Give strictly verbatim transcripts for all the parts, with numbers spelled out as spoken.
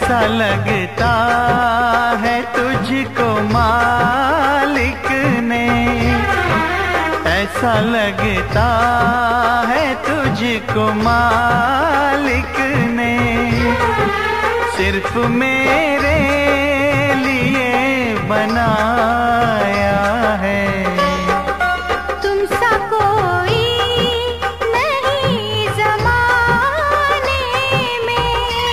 ऐसा लगता है तुझको मालिक ने, ऐसा लगता है तुझको मालिक ने सिर्फ मेरे लिए बनाया है। तुमसा कोई नहीं ज़माने में।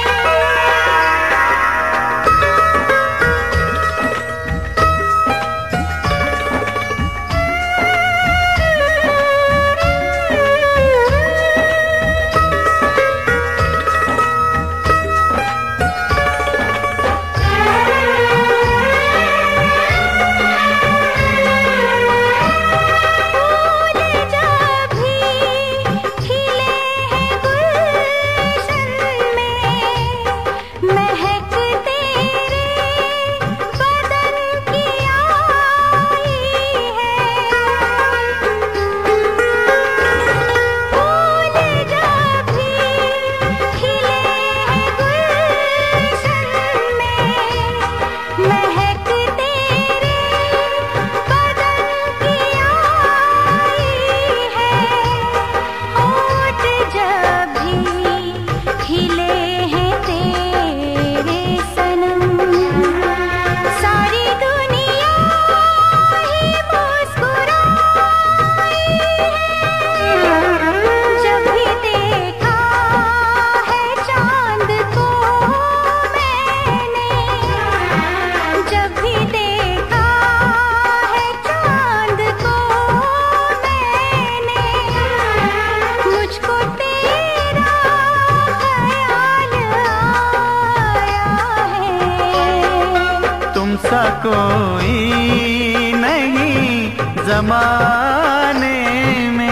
तुमसा कोई नहीं ज़माने में।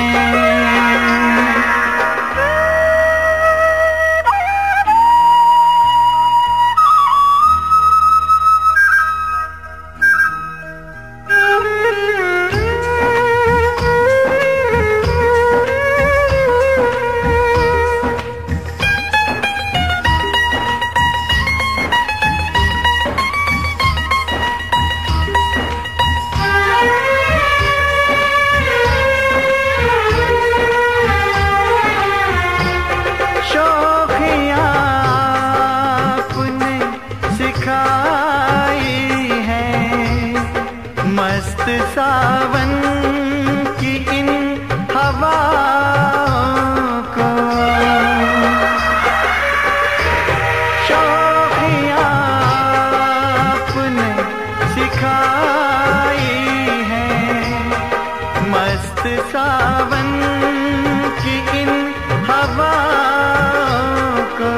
मस्त सावन की इन हवाओं को शौकियाँ आपने सिखाई है। मस्त सावन की इन हवाओं को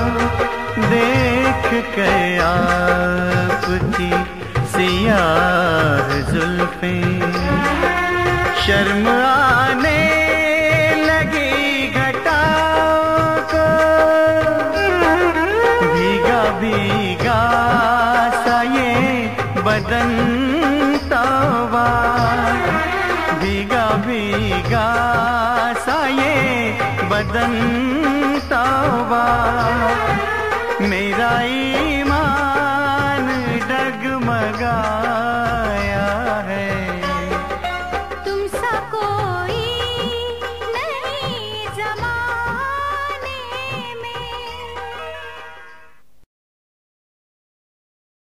देख के आपकी सियाह जुल्फें शर्म आने लगी घटाओं को। भीगा भीगा सा ये बदन तौबा, भीगा भीगा सा ये बदन तौबा। मेरा